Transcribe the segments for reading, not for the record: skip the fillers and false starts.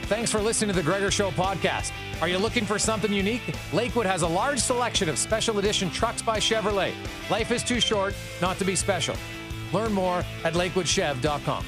Thanks for listening to the Gregor Show podcast. Are you looking for something unique? Lakewood has a large selection of special edition trucks by Chevrolet. Life is too short not to be special. Learn more at lakewoodchev.com.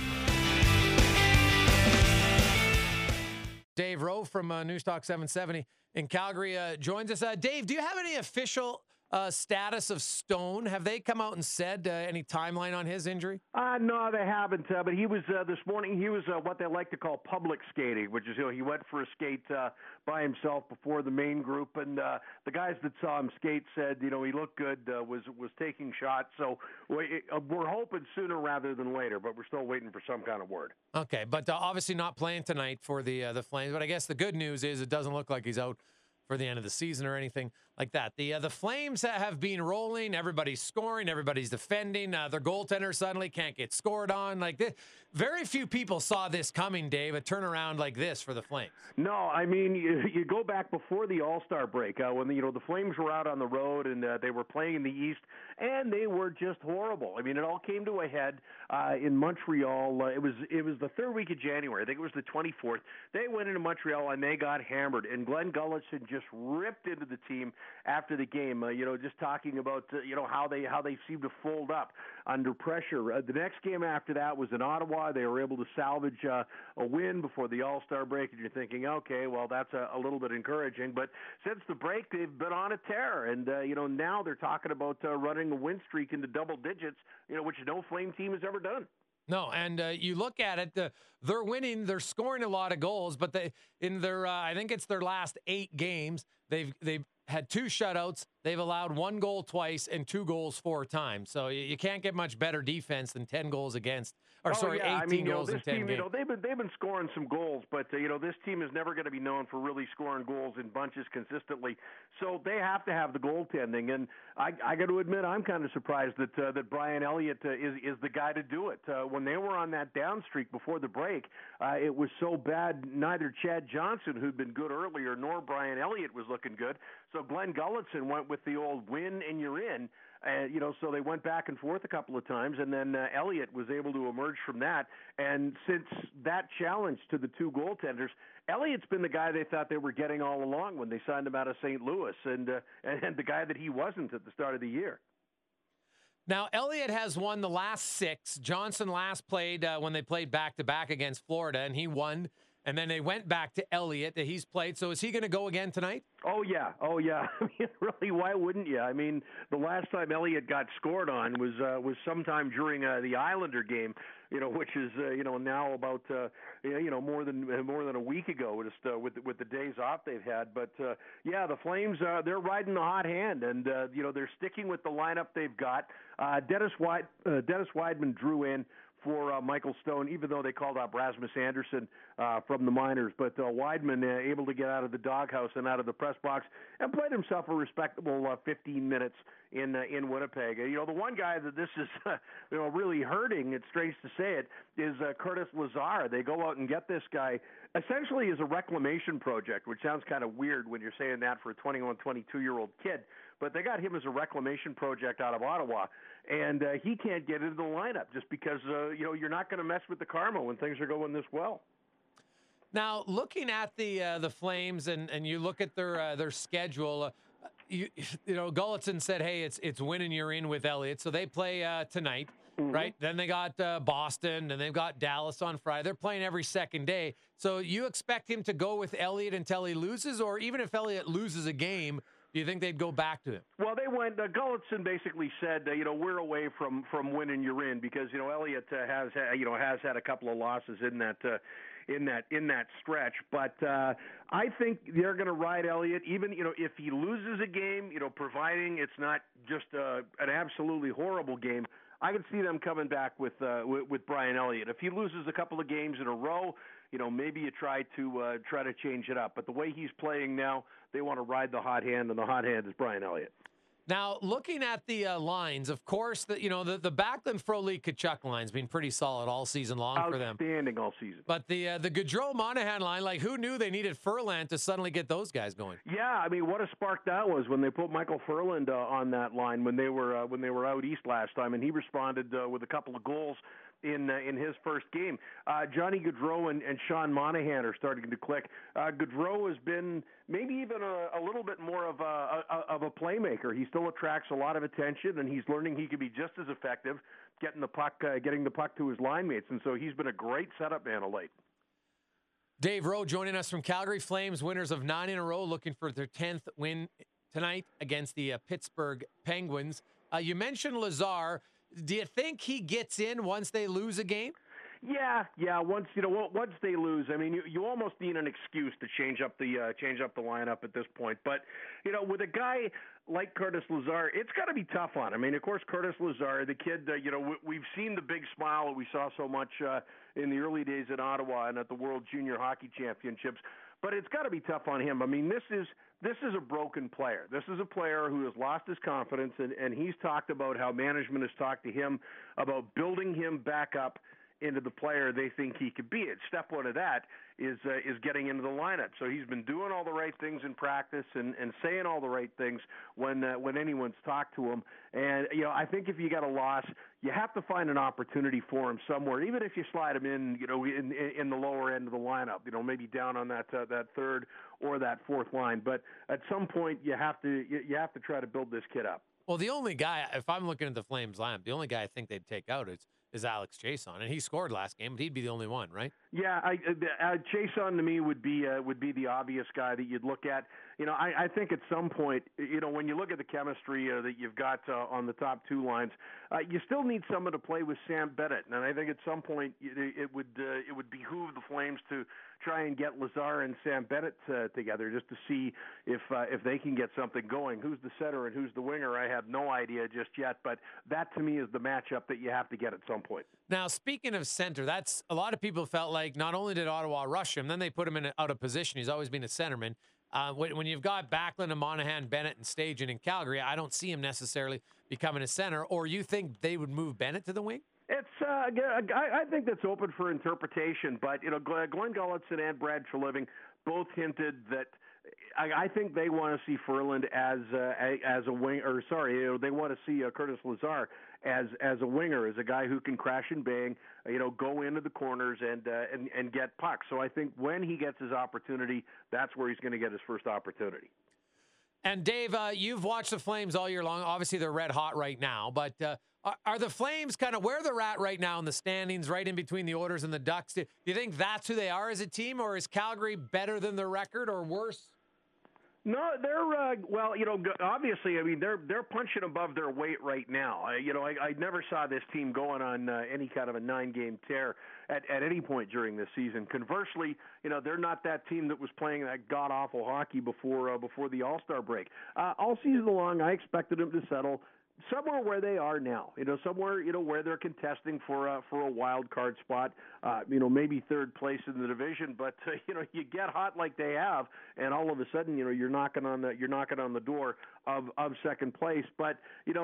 Dave Rowe from Newstalk 770 in Calgary joins us. Dave, do you have any official status of Stone? Have they come out and said any timeline on his injury? No, they haven't. But he was this morning. He was what they like to call public skating, which is he went for a skate by himself before the main group, and the guys that saw him skate said he looked good, was taking shots. So we're hoping sooner rather than later, but we're still waiting for some kind of word. Okay, but obviously not playing tonight for the Flames. But I guess the good news is it doesn't look like he's out for the end of the season or anything like that. The Flames have been rolling. Everybody's scoring. Everybody's defending. Their goaltender suddenly can't get scored on. Very few people saw this coming, Dave, a turnaround like this for the Flames. No, I mean, you go back before the All-Star break when the Flames were out on the road and they were playing in the East, and they were just horrible. I mean, it all came to a head in Montreal. It was the third week of January. I think it was the 24th. They went into Montreal and they got hammered, and Glenn Gulutzan just ripped into the team after the game, just talking about how they seem to fold up under pressure. The next game after that was in Ottawa. They were able to salvage a win before the All-Star break, and you're thinking, okay, well, that's a little bit encouraging. But since the break, they've been on a tear, and now they're talking about running a win streak into double digits, which no Flame team has ever done. No, and you look at it, they're winning, they're scoring a lot of goals, but in their I think it's their last 8 games, they've had 2 shutouts, they've allowed 1 goal twice and 2 goals 4 times. So you can't get much better defense than 10 goals against, 18 goals in 10 team, games. They've been scoring some goals, but this team is never going to be known for really scoring goals in bunches consistently. So they have to have the goaltending, and I got to admit, I'm kind of surprised that Brian Elliott is the guy to do it. When they were on that down streak before the break, it was so bad. Neither Chad Johnson, who'd been good earlier, nor Brian Elliott was looking good. So Glenn Gulutzan went with the old win and you're in. So they went back and forth a couple of times, and then Elliott was able to emerge from that. And since that challenge to the 2 goaltenders, Elliott's been the guy they thought they were getting all along when they signed him out of St. Louis, and the guy that he wasn't at the start of the year. Now, Elliott has won the last 6. Johnson last played when they played back-to-back against Florida, and he won. And then they went back to Elliott that he's played. So is he going to go again tonight? Oh, yeah. I mean, really, why wouldn't you? I mean, the last time Elliott got scored on was sometime during the Islander game, which is, now about, more than a week ago, just with the days off they've had. But, the Flames, they're riding the hot hand, and, they're sticking with the lineup they've got. Dennis Weidman drew in for Michael Stone, even though they called up Rasmus Anderson from the minors. But Weidman able to get out of the doghouse and out of the press box and played himself a respectable 15 minutes in Winnipeg. The one guy that this is really hurting, it's strange to say it, is Curtis Lazar. They go out and get this guy essentially as a reclamation project, which sounds kind of weird when you're saying that for a 21, 22-year-old kid. But they got him as a reclamation project out of Ottawa, and he can't get into the lineup just because you're not going to mess with the karma when things are going this well. Now, looking at the Flames, and you look at their schedule, Gulutzan said, "Hey, it's win and you're in with Elliott." So they play tonight, right? Then they got Boston, and they've got Dallas on Friday. They're playing every second day. So you expect him to go with Elliott until he loses, or even if Elliott loses a game, do you think they'd go back to him? Well, they went. Gulutzan basically said, we're away from winning you're in, because Elliott has had a couple of losses in that stretch. But I think they're going to ride Elliott, even if he loses a game, providing it's not just an absolutely horrible game. I can see them coming back with Brian Elliott. If he loses a couple of games in a row, maybe you try to change it up. But the way he's playing now, they want to ride the hot hand, and the hot hand is Brian Elliott. Now, looking at the lines, of course, the Backlund, Frolik, Tkachuk line's been pretty solid all season long for them. Outstanding all season. But the Gaudreau Monahan line, who knew they needed Furlan to suddenly get those guys going? Yeah, I mean, what a spark that was when they put Michael Furlan on that line when they were out east last time, and he responded with a couple of goals in his first game. Johnny Gaudreau and Sean Monahan are starting to click. Gaudreau has been maybe even a little bit more of a playmaker. He still attracts a lot of attention, and he's learning he can be just as effective getting the puck to his line mates. And so he's been a great setup man of late. Dave Rowe joining us from Calgary. Flames winners of 9 in a row, looking for their 10th win tonight against the Pittsburgh Penguins. You mentioned Lazar. Do you think he gets in once they lose a game? Yeah. Once they lose, I mean, you almost need an excuse to change up the lineup at this point. But with a guy like Curtis Lazar, it's got to be tough on him. I mean, of course, Curtis Lazar, the kid, we've seen the big smile that we saw so much in the early days in Ottawa and at the World Junior Hockey Championships. But it's got to be tough on him. I mean, this is a broken player. This is a player who has lost his confidence, and he's talked about how management has talked to him about building him back up into the player they think he could be. And step one of that is getting into the lineup. So he's been doing all the right things in practice and saying all the right things when anyone's talked to him. And I think if you got a loss, you have to find an opportunity for him somewhere, even if you slide him in, in the lower end of the lineup, maybe down on that third or that fourth line. But at some point, you have to try to build this kid up. Well, the only guy, if I'm looking at the Flames lineup, the only guy I think they'd take out is Alex Chiasson, and he scored last game, but he'd be the only one, right? Yeah, Chiasson to me would be the obvious guy that you'd look at. I think at some point, when you look at the chemistry that you've got on the top two lines, you still need someone to play with Sam Bennett, and I think at some point it would behoove the Flames to try and get Lazar and Sam Bennett together just to see if they can get something going. Who's the center and who's the winger? I have no idea just yet, but that to me is the matchup that you have to get at some point. Now, speaking of center, that's a lot of people felt like not only did Ottawa rush him, then they put him out of position. He's always been a centerman. When you've got Backlund and Monahan, Bennett and Stajan in Calgary, I don't see him necessarily becoming a center. Or you think they would move Bennett to the wing? It's I think that's open for interpretation, but Glenn Gulutzan and Brad Treliving both hinted that I think they want to see Ferland as a wing, or sorry, they want to see Curtis Lazar as a winger, as a guy who can crash and bang, go into the corners and get pucks. So I think when he gets his opportunity, that's where he's going to get his first opportunity. And Dave, you've watched the Flames all year long. Obviously, they're red hot right now, but are the Flames kind of where they're at right now in the standings, right in between the Oilers and the Ducks? Do you think that's who they are as a team, or is Calgary better than their record or worse? No, they're obviously. I mean, they're punching above their weight right now. I never saw this team going on any kind of a 9-game tear at any point during this season. Conversely, they're not that team that was playing that god awful hockey before the All-Star break. All season long, I expected them to settle somewhere where they are now, somewhere, where they're contesting for a wild card spot, maybe third place in the division. But you get hot like they have, and all of a sudden, you're knocking on the door of second place. But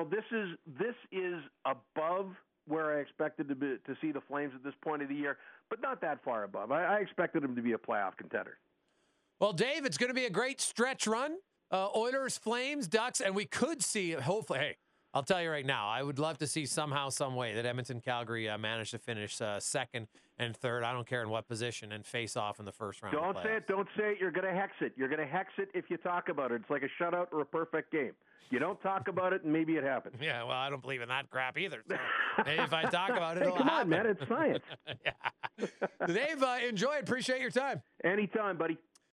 this is above where I expected to see the Flames at this point of the year, but not that far above. I expected them to be a playoff contender. Well, Dave, it's going to be a great stretch run. Oilers, Flames, Ducks, and we could see, hopefully, hey, I'll tell you right now, I would love to see somehow, some way that Edmonton, Calgary manage to finish second and third. I don't care in what position, and face off in the first round. Don't say it. You're going to hex it. You're going to hex it if you talk about it. It's like a shutout or a perfect game. You don't talk about it, and maybe it happens. Yeah, well, I don't believe in that crap either. So maybe if I talk about it, hey, it'll come happen. on, man. It's science. Yeah. Dave, enjoy it. Appreciate your time. Anytime, buddy.